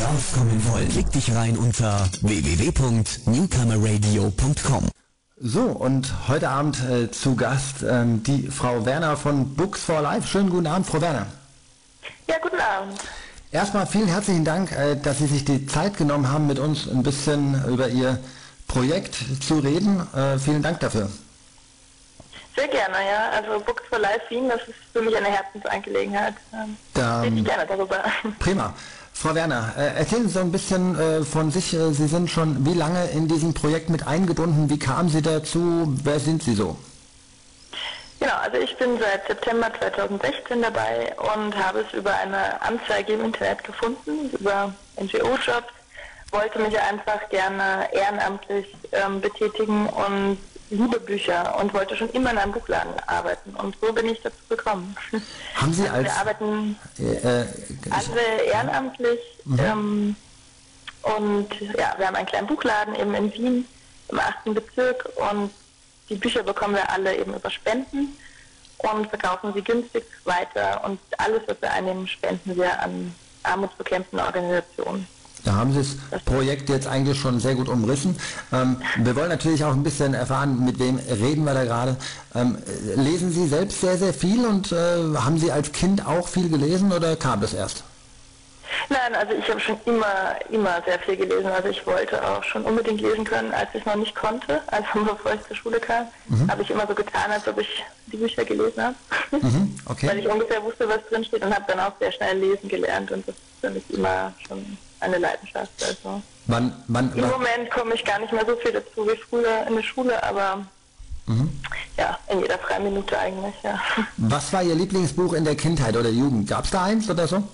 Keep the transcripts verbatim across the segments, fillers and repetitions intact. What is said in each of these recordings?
raufkommen wollen, klick dich rein unter w w w punkt newcomer radio punkt com. So, und heute Abend äh, zu Gast ähm, die Frau Werner von Books for Life. Schönen guten Abend, Frau Werner. Ja, guten Abend. Erstmal vielen herzlichen Dank, äh, dass Sie sich die Zeit genommen haben, mit uns ein bisschen über Ihr Projekt zu reden. Äh, vielen Dank dafür. Sehr gerne, ja. Also Books for Life Wien, das ist für mich eine Herzensangelegenheit. Ähm, da, rede ich gerne darüber. Prima. Frau Werner, äh, erzählen Sie so ein bisschen äh, von sich. Äh, Sie sind schon wie lange in diesem Projekt mit eingebunden? Wie kamen Sie dazu? Wer sind Sie so? Genau, also ich bin seit September zweitausendsechzehn dabei und habe es über eine Anzeige im Internet gefunden, über N G O-Jobs, wollte mich einfach gerne ehrenamtlich ähm, betätigen und liebe Bücher und wollte schon immer in einem Buchladen arbeiten und so bin ich dazu gekommen. Haben Sie also als... Wir arbeiten äh, äh, alle ehrenamtlich mhm. ähm, und ja, wir haben einen kleinen Buchladen eben in Wien im achten Bezirk und die Bücher bekommen wir alle eben über Spenden und verkaufen sie günstig weiter und alles, was wir einnehmen, spenden wir an armutsbekämpfende Organisationen. Da haben Sie das Projekt jetzt eigentlich schon sehr gut umrissen. Ähm, wir wollen natürlich auch ein bisschen erfahren, mit wem reden wir da gerade. Ähm, lesen Sie selbst sehr, sehr viel und äh, haben Sie als Kind auch viel gelesen oder kam das erst? Nein, also ich habe schon immer, immer sehr viel gelesen. Also ich wollte auch schon unbedingt lesen können, als ich noch nicht konnte. Also bevor ich zur Schule kam, mhm. habe ich immer so getan, als ob ich die Bücher gelesen habe. Mhm, okay. Weil ich ungefähr wusste, was drin steht und habe dann auch sehr schnell lesen gelernt und das ist für mich immer schon eine Leidenschaft. Also wann, wann, Im wann? Moment komme ich gar nicht mehr so viel dazu wie früher in der Schule, aber mhm. ja, in jeder freien Minute eigentlich, ja. Was war Ihr Lieblingsbuch in der Kindheit oder Jugend? Gab es da eins oder so?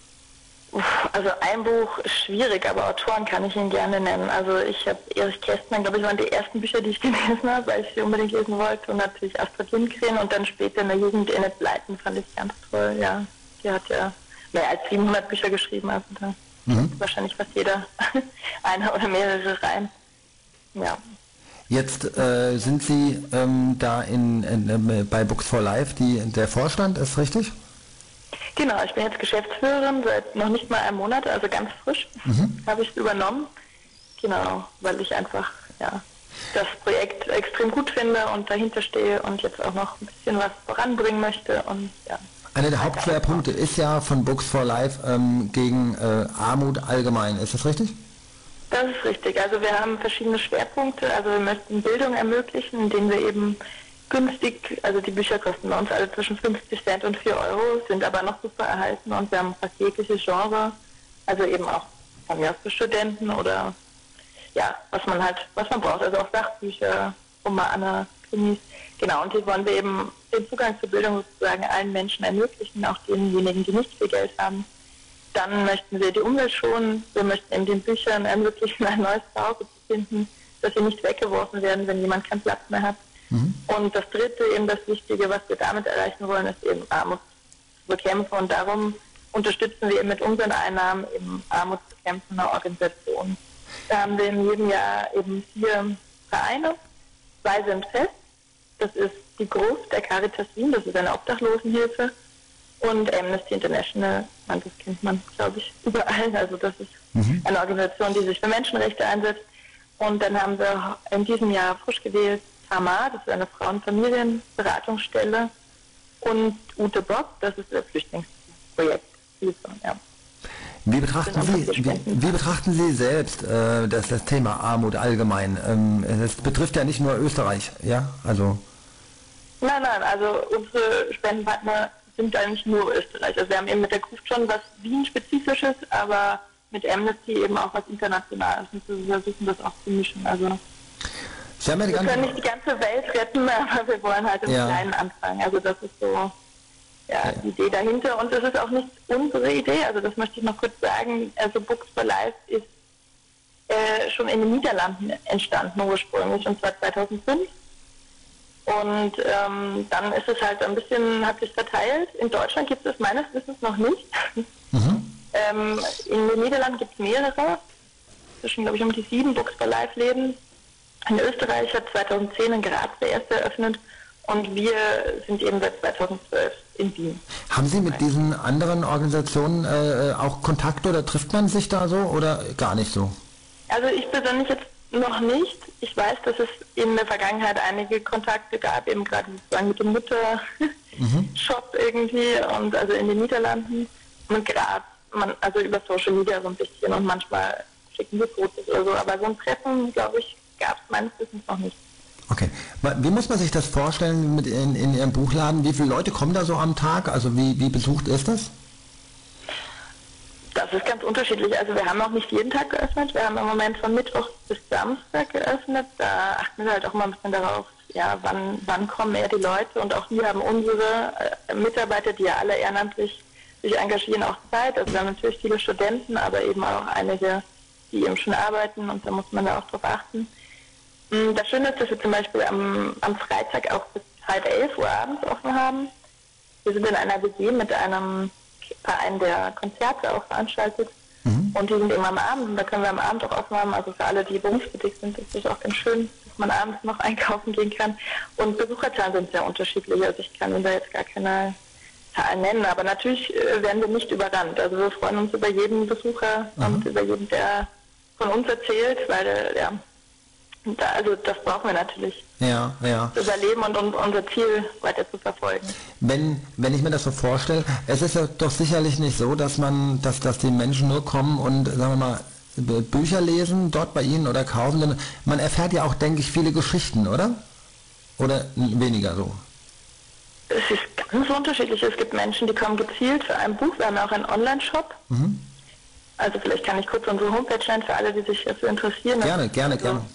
Also ein Buch ist schwierig, aber Autoren kann ich ihn gerne nennen. Also ich habe Erich Kästner, glaube ich, waren die ersten Bücher, die ich gelesen habe, weil ich sie unbedingt lesen wollte. Und natürlich Astrid Lindgren und dann später in der Jugend Enid Blyton fand ich ganz toll. Ja, die hat ja mehr als siebenhundert Bücher geschrieben, also da mhm. wahrscheinlich fast jeder eine oder mehrere rein. Ja. Jetzt äh, sind Sie ähm, da in, in, in, bei Books for Life die, der Vorstand, ist richtig? Genau, ich bin jetzt Geschäftsführerin seit noch nicht mal einem Monat, also ganz frisch mhm. habe ich es übernommen. Genau, weil ich einfach ja, das Projekt extrem gut finde und dahinter stehe und jetzt auch noch ein bisschen was voranbringen möchte. Und, ja. Einer der Hauptschwerpunkte ist ja von Books for Life ähm, gegen äh, Armut allgemein, ist das richtig? Das ist richtig, also wir haben verschiedene Schwerpunkte, also wir möchten Bildung ermöglichen, indem wir eben günstig, also die Bücher kosten bei uns alle zwischen fünfzig Cent und vier Euro, sind aber noch super erhalten und wir haben fast jegliche Genre, also eben auch von mir aus für Studenten oder ja, was man halt, was man braucht, also auch Sachbücher, Romane, Krimis, genau, und hier wollen wir eben den Zugang zur Bildung sozusagen allen Menschen ermöglichen, auch denjenigen, die nicht viel Geld haben. Dann möchten wir die Umwelt schonen, wir möchten eben den Büchern ermöglichen, ein neues Zuhause zu finden, dass sie nicht weggeworfen werden, wenn jemand keinen Platz mehr hat. Mhm. Und das dritte, eben das Wichtige, was wir damit erreichen wollen, ist eben Armut zu bekämpfen. Und darum unterstützen wir eben mit unseren Einnahmen eben armutsbekämpfende Organisationen. Da haben wir in jedem Jahr eben vier Vereine. Zwei sind fest. Das ist die Gruft der Caritas Wien, das ist eine Obdachlosenhilfe. Und Amnesty International, man, das kennt man, glaube ich, überall. Also das ist mhm. eine Organisation, die sich für Menschenrechte einsetzt. Und dann haben wir in diesem Jahr frisch gewählt Tamar, das ist eine Frauen- und Familienberatungsstelle, und Ute Bock, das ist das Flüchtlingsprojekt. Ja. Wie betrachten Sie, wie, wie betrachten Sie selbst äh, das, das Thema Armut allgemein? Ähm, es betrifft ja nicht nur Österreich, ja? Also nein, nein, also unsere Spendenpartner sind eigentlich nur Österreich. Also wir haben eben mit der Gruft schon was Wien-spezifisches, aber mit Amnesty eben auch was Internationales. Und wir versuchen das auch zu mischen. Also Sie haben ja die wir ganze können nicht die ganze Welt retten, aber wir wollen halt im ja. Kleinen anfangen. Also das ist so ja, ja. die Idee dahinter. Und das ist auch nicht unsere Idee, also das möchte ich noch kurz sagen. Also Books for Life ist äh, schon in den Niederlanden entstanden ursprünglich, und zwar zweitausendfünf. Und ähm, dann ist es halt ein bisschen, hat sich verteilt. In Deutschland gibt es meines Wissens noch nicht. Mhm. ähm, in den Niederlanden gibt es mehrere, zwischen, glaube ich, um die sieben Books for Life Läden. In Österreich hat zweitausendzehn in Graz der erste eröffnet und wir sind eben seit zweitausendzwölf in Wien. Haben Sie mit diesen anderen Organisationen äh, auch Kontakt oder trifft man sich da so oder gar nicht so? Also ich persönlich jetzt noch nicht. Ich weiß, dass es in der Vergangenheit einige Kontakte gab, eben gerade sozusagen mit dem Mutter-Shop mhm. irgendwie und also in den Niederlanden. Und gerade man, also über Social Media so ein bisschen und manchmal schicken wir Fotos oder so, aber so ein Treffen, glaube ich, gab es meines Wissens noch nicht. Okay. Wie muss man sich das vorstellen mit in, in Ihrem Buchladen? Wie viele Leute kommen da so am Tag? Also wie, wie besucht ist das? Das ist ganz unterschiedlich. Also wir haben auch nicht jeden Tag geöffnet. Wir haben im Moment von Mittwoch bis Samstag geöffnet. Da achten wir halt auch mal ein bisschen darauf, ja, wann, wann kommen eher die Leute. Und auch wir haben unsere äh, Mitarbeiter, die ja alle ehrenamtlich sich engagieren, auch Zeit. Also wir haben natürlich viele Studenten, aber eben auch einige, die eben schon arbeiten. Und da muss man da auch drauf achten. Das Schöne ist, dass wir zum Beispiel am, am Freitag auch bis halb elf Uhr abends offen haben. Wir sind in einer W G mit einem Verein, der Konzerte auch veranstaltet. Mhm. Und die sind eben am Abend. Und da können wir am Abend auch offen haben. Also für alle, die berufstätig sind, ist es auch ganz schön, dass man abends noch einkaufen gehen kann. Und Besucherzahlen sind sehr unterschiedlich. Also ich kann Ihnen da jetzt gar keine Zahlen nennen. Aber natürlich werden wir nicht überrannt. Also wir freuen uns über jeden Besucher mhm. und über jeden, der von uns erzählt, weil ja, Da, also das brauchen wir natürlich. Ja, ja. Das Überleben und um unser Ziel weiter zu verfolgen. Wenn, wenn ich mir das so vorstelle, es ist ja doch sicherlich nicht so, dass man, dass, dass die Menschen nur kommen und, sagen wir mal, Bücher lesen dort bei Ihnen oder kaufen, denn man erfährt ja auch, denke ich, viele Geschichten, oder? Oder weniger so? Es ist ganz unterschiedlich. Es gibt Menschen, die kommen gezielt für ein Buch. Wir haben auch einen Online-Shop. Mhm. Also vielleicht kann ich kurz unsere Homepage nennen für alle, die sich dafür interessieren. Gerne, gerne, also, gerne.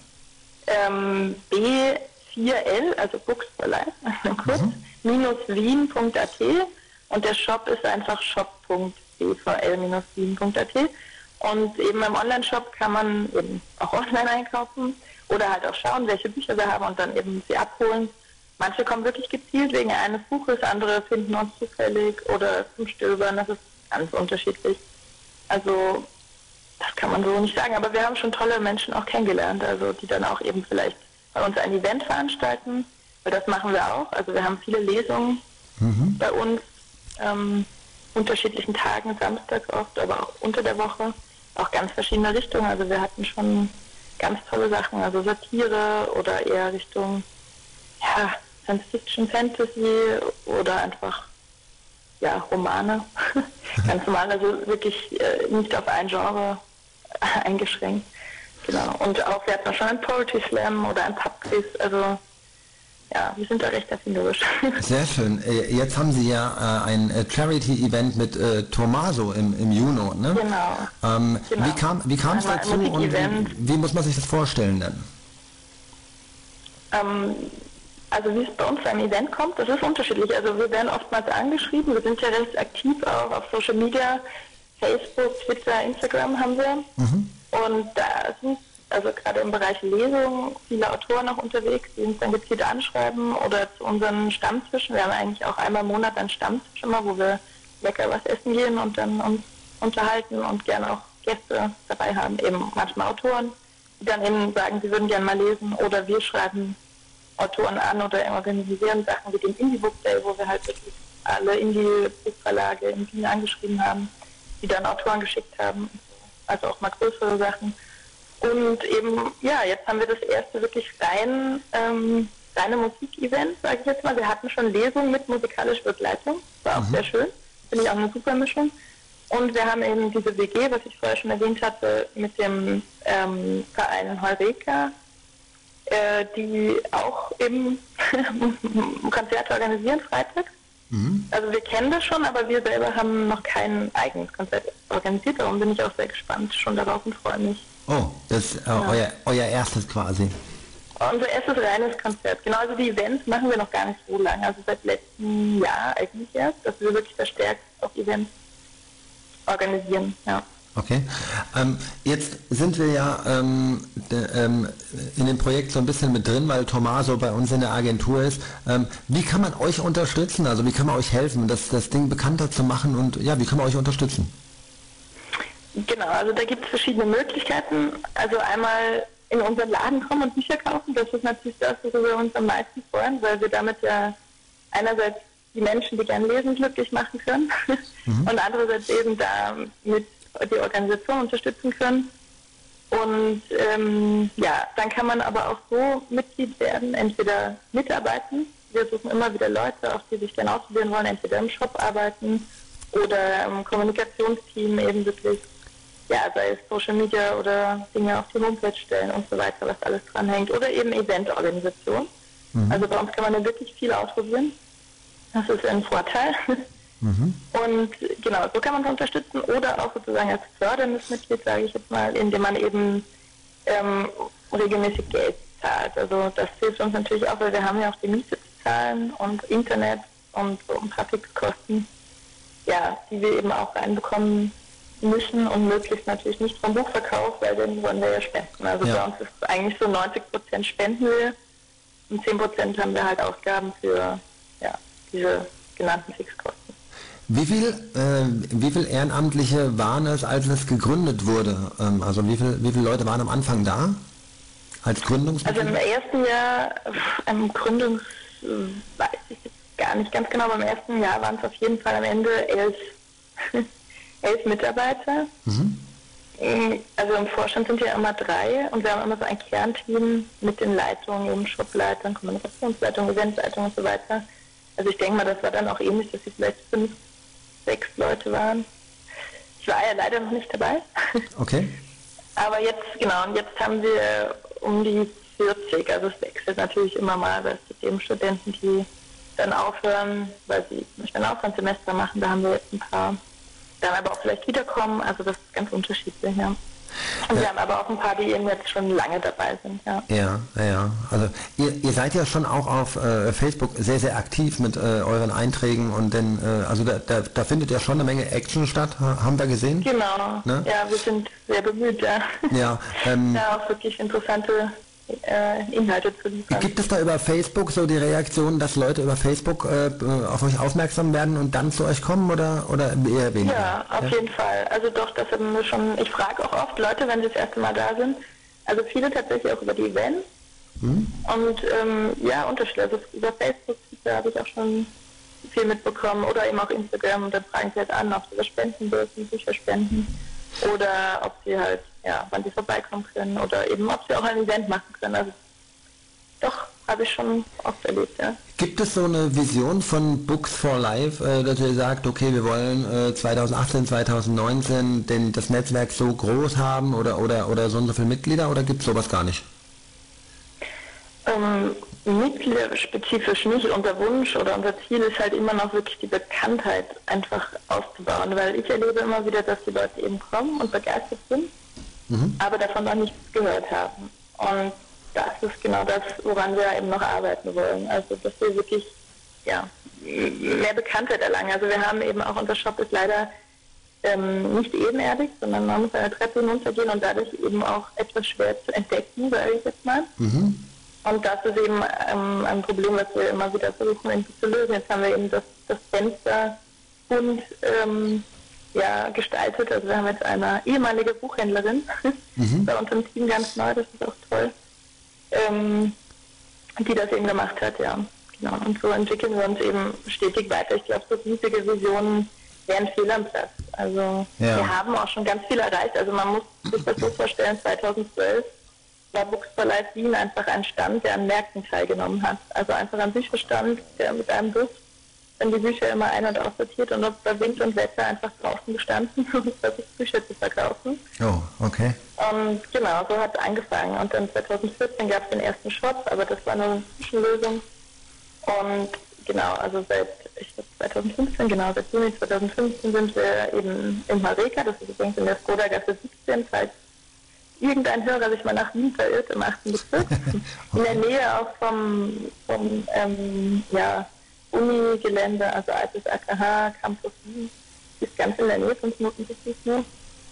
Ähm, B vier L, also Books for Life, kurz, mhm. minus wien punkt a t und der Shop ist einfach shop punkt b v l minus wien punkt a t und eben im Online-Shop kann man eben auch online einkaufen oder halt auch schauen, welche Bücher wir haben und dann eben sie abholen. Manche kommen wirklich gezielt wegen eines Buches, andere finden uns zufällig oder zum Stöbern, das ist ganz unterschiedlich. Also das kann man so nicht sagen, aber wir haben schon tolle Menschen auch kennengelernt, also die dann auch eben vielleicht bei uns ein Event veranstalten, weil das machen wir auch. Also wir haben viele Lesungen mhm. bei uns, ähm, unterschiedlichen Tagen, samstags oft, aber auch unter der Woche, auch ganz verschiedene Richtungen. Also wir hatten schon ganz tolle Sachen, also Satire oder eher Richtung ja, Science Fiction, Fantasy oder einfach ja, Romane, ganz normal, also wirklich äh, nicht auf ein Genre eingeschränkt. Genau. Und auch wir hatten schon ein Poetry Slam oder ein Pub-Quiz, also ja, wir sind da recht erfinderisch. Sehr schön. Jetzt haben Sie ja äh, ein Charity-Event mit äh, Tommaso im, im Juni, ne? Genau. Ähm, genau. Wie kam wie kam es dazu und wie, wie muss man sich das vorstellen denn? Ähm, Also wie es bei uns zu einem Event kommt, das ist unterschiedlich. Also wir werden oftmals angeschrieben, wir sind ja recht aktiv auch auf Social Media, Facebook, Twitter, Instagram haben wir. Mhm. Und da sind also gerade im Bereich Lesung viele Autoren auch unterwegs, die uns dann gezielt anschreiben oder zu unseren Stammtischen. Wir haben eigentlich auch einmal im Monat einen Stammtisch immer, wo wir lecker was essen gehen und dann uns unterhalten und gerne auch Gäste dabei haben, eben manchmal Autoren, die dann eben sagen, sie würden gerne mal lesen oder wir schreiben Autoren an oder organisieren Sachen wie den Indie Book Day, wo wir halt wirklich alle Indie-Buchverlage in Wien angeschrieben haben, die dann Autoren geschickt haben, also auch mal größere Sachen. Und eben, ja, jetzt haben wir das erste wirklich rein, ähm, reine Musikevent, sage ich jetzt mal. Wir hatten schon Lesungen mit musikalischer Begleitung, war auch mhm. sehr schön, finde ich auch eine super Mischung. Und wir haben eben diese W G, was ich vorher schon erwähnt hatte, mit dem ähm, Verein Heureka, äh, die auch eben Konzerte organisieren, freitags. Mhm. Also wir kennen das schon, aber wir selber haben noch kein eigenes Konzert organisiert. Darum bin ich auch sehr gespannt schon darauf und freue mich. Oh, das ist äh, ja. euer, euer erstes quasi. Unser erstes reines Konzert. Genau, also die Events machen wir noch gar nicht so lange. Also seit letztem Jahr eigentlich erst, dass wir wirklich verstärkt auch Events organisieren. Ja. Okay. Ähm, jetzt sind wir ja ähm, de, ähm, in dem Projekt so ein bisschen mit drin, weil Tommaso bei uns in der Agentur ist. Ähm, wie kann man euch unterstützen? Also wie kann man euch helfen, das, das Ding bekannter zu machen und ja, wie kann man euch unterstützen? Genau, also da gibt es verschiedene Möglichkeiten. Also einmal in unseren Laden kommen und Bücher kaufen. Das ist natürlich das, was wir uns am meisten freuen, weil wir damit ja einerseits die Menschen, die gern lesen, glücklich machen können mhm. und andererseits eben damit die Organisation unterstützen können. Und ähm, ja, dann kann man aber auch so Mitglied werden, entweder mitarbeiten. Wir suchen immer wieder Leute, auch die sich gerne ausprobieren wollen, entweder im Shop arbeiten oder im Kommunikationsteam eben wirklich, ja, sei es Social Media oder Dinge auf die Homepage stellen und so weiter, was alles dranhängt. Oder eben Eventorganisation. Mhm. Also bei uns kann man da wirklich viel ausprobieren. Das ist ein Vorteil. Mhm. Und genau, so kann man es unterstützen oder auch sozusagen als förderndes Mitglied, sage ich jetzt mal, indem man eben ähm, regelmäßig Geld zahlt. Also das hilft uns natürlich auch, weil wir haben ja auch die Miete zu zahlen und Internet und so ein paar Fixkosten, ja, die wir eben auch reinbekommen müssen und möglichst natürlich nicht vom Buchverkauf, weil den wollen wir ja spenden. Also ja. Bei uns ist eigentlich so neunzig Prozent spenden wir und zehn Prozent haben wir halt Ausgaben für ja, diese genannten Fixkosten. Wie viel, äh, wie viel Ehrenamtliche waren es, als es gegründet wurde? Ähm, also wie, viel, wie viele Leute waren am Anfang da als Gründungsmitglieder? Also im ersten Jahr, im Gründungs, weiß ich jetzt gar nicht ganz genau, aber im ersten Jahr waren es auf jeden Fall am Ende elf, elf Mitarbeiter. Mhm. Also im Vorstand sind ja immer drei und wir haben immer so ein Kernteam mit den Leitungen, eben Shopleitern, Kommunikationsleitung, Eventleitung und so weiter. Also ich denke mal, das war dann auch ähnlich, dass sie vielleicht fünf, sechs Leute waren. Ich war ja leider noch nicht dabei. Okay. Aber jetzt, genau, und jetzt haben wir um die vierzig, also es wechselt natürlich immer mal, weil es gibt eben Studenten, die dann aufhören, weil sie ein Auslandssemester machen, da haben wir jetzt ein paar, dann aber auch vielleicht wiederkommen, also das ist ganz unterschiedlich, ja. Und wir haben aber auch ein paar, die eben jetzt schon lange dabei sind, ja. Ja, ja, also ihr, ihr seid ja schon auch auf äh, Facebook sehr, sehr aktiv mit äh, euren Einträgen und denn, äh, also da, da, da findet ja schon eine Menge Action statt, haben wir gesehen? Genau, ne? Ja, wir sind sehr bemüht, ja. Ja, ähm, ja auch wirklich interessante äh, Inhalte zu liefern. Gibt es da über Facebook so die Reaktion, dass Leute über Facebook äh, auf euch aufmerksam werden und dann zu euch kommen oder, oder eher weniger? Ja, auf ja? jeden Fall. Also doch, das haben wir schon, ich frage auch oft Leute, wenn sie das erste Mal da sind, also viele tatsächlich auch über die Events hm. und ähm, ja, unterschiedlich, also über Facebook, da habe ich auch schon viel mitbekommen oder eben auch Instagram und dann fragen sie halt an, ob sie was spenden dürfen, Bücher spenden oder ob sie halt, ja, wann sie vorbeikommen können oder eben, ob sie auch ein Event machen können. Also doch, habe ich schon oft erlebt, ja. Gibt es so eine Vision von Books for Life, äh, dass ihr sagt, okay, wir wollen äh, zwanzig achtzehn, zwanzig neunzehn denn das Netzwerk so groß haben oder, oder, oder so und so viele Mitglieder oder gibt es sowas gar nicht? Ähm, Mitgliederspezifisch nicht. Unser Wunsch oder unser Ziel ist halt immer noch wirklich die Bekanntheit einfach auszubauen, weil ich erlebe immer wieder, dass die Leute eben kommen und begeistert sind, mhm. aber davon noch nichts gehört haben. Und das ist genau das, woran wir eben noch arbeiten wollen. Also, dass wir wirklich, ja, mehr Bekanntheit erlangen. Also wir haben eben auch, unser Shop ist leider ähm, nicht ebenerdig, sondern man muss eine Treppe hinuntergehen und dadurch eben auch etwas schwer zu entdecken, sage ich jetzt mal. Mhm. Und das ist eben ähm, ein Problem, was wir immer wieder versuchen irgendwie zu lösen. Jetzt haben wir eben das, das Fenster bunt ähm, ja, gestaltet. Also wir haben jetzt eine ehemalige Buchhändlerin mhm. bei uns im Team, ganz neu, das ist auch toll, ähm, die das eben gemacht hat, ja. Genau. Und so entwickeln wir uns eben stetig weiter. Ich glaube, so riesige Visionen wären fehl am Platz. Also ja. wir haben auch schon ganz viel erreicht. Also man muss sich das so vorstellen, zweitausendzwölf war Books for Life Wien einfach ein Stand, der an Märkten teilgenommen hat. Also einfach ein Bücherstand, der mit einem Bus dann die Bücher immer ein- und aussortiert und ob bei Wind und Wetter einfach draußen gestanden, um versucht, Bücher zu verkaufen. Oh, okay. Und genau, so hat es angefangen. Und dann zweitausendvierzehn gab es den ersten Shop, aber das war nur eine Zwischenlösung. Und genau, also seit ich glaube zweitausendfünfzehn, genau, seit Juni zweitausendfünfzehn sind wir eben im Mareka, das ist übrigens in der Skoda-Gasse siebzehn, falls irgendein Hörer sich mal nach Wien verirrt, im achten Bezirk. In der Nähe auch vom, vom ähm, ja, Uni-Gelände, also altes A K H, Campus Wien, ist ganz in der Nähe, fünf Minuten bis es nur.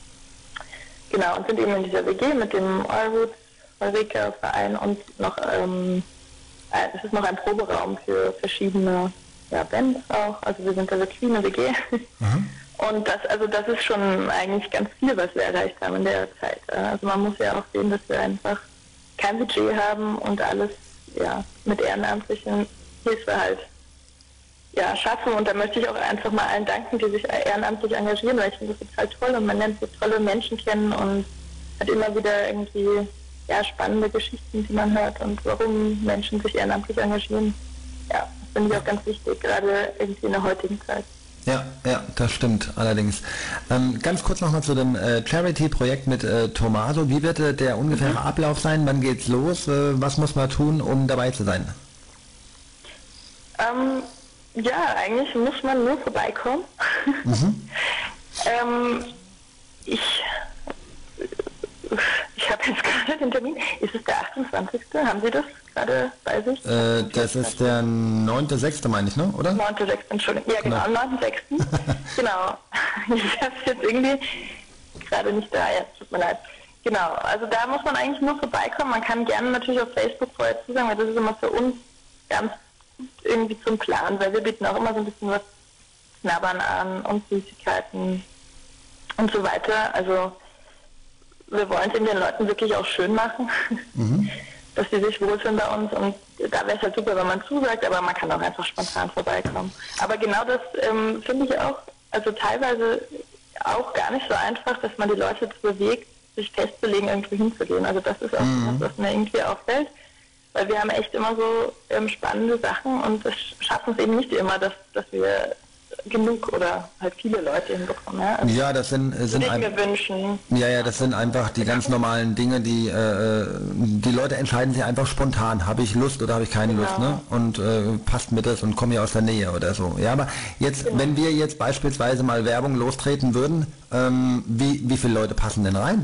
Genau, und sind eben in dieser W G mit dem Allwood Mareka-Verein und noch, ähm, es ist noch ein Proberaum für verschiedene ja, Bands auch, also wir sind da wirklich eine W G. Mhm. Und das, also das ist schon eigentlich ganz viel, was wir erreicht haben in der Zeit. Also man muss ja auch sehen, dass wir einfach kein Budget haben und alles ja mit ehrenamtlichen Hilfe halt ja, schaffen. Und da möchte ich auch einfach mal allen danken, die sich ehrenamtlich engagieren, weil ich finde das total toll und man lernt so tolle Menschen kennen und hat immer wieder irgendwie ja, spannende Geschichten, die man hört und warum Menschen sich ehrenamtlich engagieren. Ja, das finde ich auch ganz wichtig, gerade irgendwie in der heutigen Zeit. Ja, ja, das stimmt allerdings. Ähm, ganz kurz nochmal zu dem äh, Charity-Projekt mit äh, Tommaso. Wie wird äh, der ungefähre mhm. Ablauf sein? Wann geht's los? Äh, was muss man tun, um dabei zu sein? Ähm, ja, eigentlich muss man nur vorbeikommen. Mhm. ähm, ich ich habe jetzt gerade den Termin. Ist es der achtundzwanzigste? Haben Sie das gerade bei sich? Äh, das ist der neunte sechste meine ich, ne? Oder? neunte sechste Entschuldigung. Ja, genau, genau. neunten sechsten Genau. Ich habe es jetzt irgendwie gerade nicht da. Ja, tut mir leid. Genau, also da muss man eigentlich nur vorbeikommen. Man kann gerne natürlich auf Facebook vorher zusagen, weil das ist immer für uns ganz gut irgendwie zum Plan, weil wir bieten auch immer so ein bisschen was Knabbern an und Süßigkeiten und so weiter. Also wir wollen es den Leuten wirklich auch schön machen, mhm. dass sie sich wohlfühlen bei uns und da wäre es halt super, wenn man zusagt, aber man kann auch einfach spontan vorbeikommen. Aber genau das ähm, finde ich auch, also teilweise auch gar nicht so einfach, dass man die Leute dazu bewegt, sich festzulegen, irgendwo hinzugehen. Also das ist auch mhm. das, was mir irgendwie auffällt, weil wir haben echt immer so ähm, spannende Sachen und es schaffen es eben nicht immer, dass, dass wir genug oder halt viele Leute hinbekommen. Ja, also ja das sind, sind ein, mir wünschen. Ja, ja, das sind einfach die ganz normalen Dinge, die äh, die Leute entscheiden sich einfach spontan. Habe ich Lust oder habe ich keine genau. Lust, ne? Und äh, passt mir das und komme ja aus der Nähe oder so. Ja, aber jetzt, genau. wenn wir jetzt beispielsweise mal Werbung lostreten würden, ähm, wie wie viele Leute passen denn rein?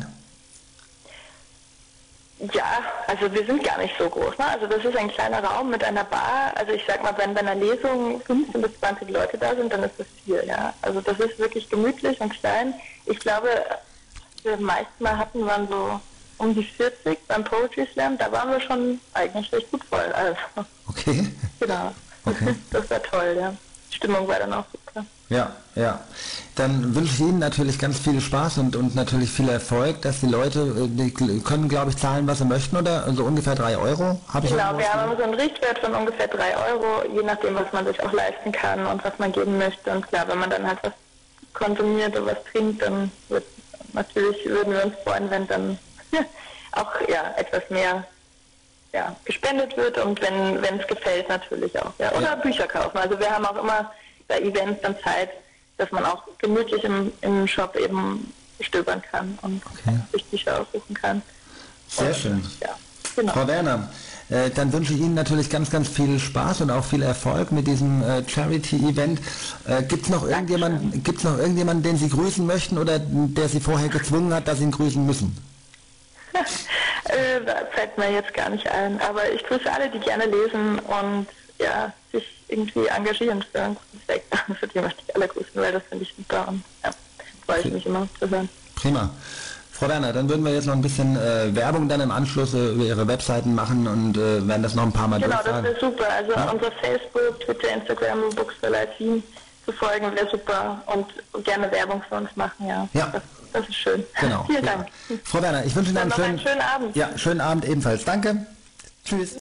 Ja, also wir sind gar nicht so groß. Ne? Also das ist ein kleiner Raum mit einer Bar. Also ich sag mal, wenn bei einer Lesung fünfzehn bis zwanzig Leute da sind, dann ist das viel. Ja, also das ist wirklich gemütlich und klein. Ich glaube, wir das meiste Mal hatten waren so um die vierzig beim Poetry Slam. Da waren wir schon eigentlich recht gut voll. Also okay. Genau. Okay. Das war toll. Ja, die Stimmung war dann auch super. Ja, ja. Dann wünsche ich Ihnen natürlich ganz viel Spaß und, und natürlich viel Erfolg, dass die Leute, die können, glaube ich, zahlen, was sie möchten, oder? Also ungefähr drei Euro? Hab ich genau, wir haben so einen Richtwert von ungefähr drei Euro, je nachdem, was man sich auch leisten kann und was man geben möchte. Und klar, wenn man dann halt was konsumiert oder was trinkt, dann wird, natürlich würden wir uns freuen, wenn dann auch ja, etwas mehr ja, gespendet wird und wenn wenn es gefällt, natürlich auch. Ja. Oder ja. Bücher kaufen. Also wir haben auch immer bei Events dann Zeit, dass man auch gemütlich im, im Shop eben stöbern kann und okay. sich Bücher aussuchen kann. Sehr und, schön. Ja, genau. Frau Werner, äh, dann wünsche ich Ihnen natürlich ganz, ganz viel Spaß und auch viel Erfolg mit diesem äh, Charity-Event. Äh, gibt es noch irgendjemanden, gibt's noch irgendjemanden, den Sie grüßen möchten oder der Sie vorher gezwungen hat, dass Sie ihn grüßen müssen? äh, da fällt mir jetzt gar nicht ein, aber ich grüße alle, die gerne lesen und ja, sich irgendwie engagieren für einen guten Zweck. Für die möchte ich alle grüßen, weil das finde ich super und ja, freue ich mich immer zu hören. Prima. Frau Werner, dann würden wir jetzt noch ein bisschen äh, Werbung dann im Anschluss äh, über Ihre Webseiten machen und äh, werden das noch ein paar Mal genau, durchfahren. Genau, das wäre super. Also ja? unser Facebook, Twitter, Instagram, Buchsverleih Team zu folgen wäre super und gerne Werbung für uns machen, ja. Ja. Das, das ist schön. Genau. Vielen Dank. Frau Werner, ich wünsche Ihnen einen schönen, einen schönen Abend. Ja, schönen Abend ebenfalls. Danke. Tschüss.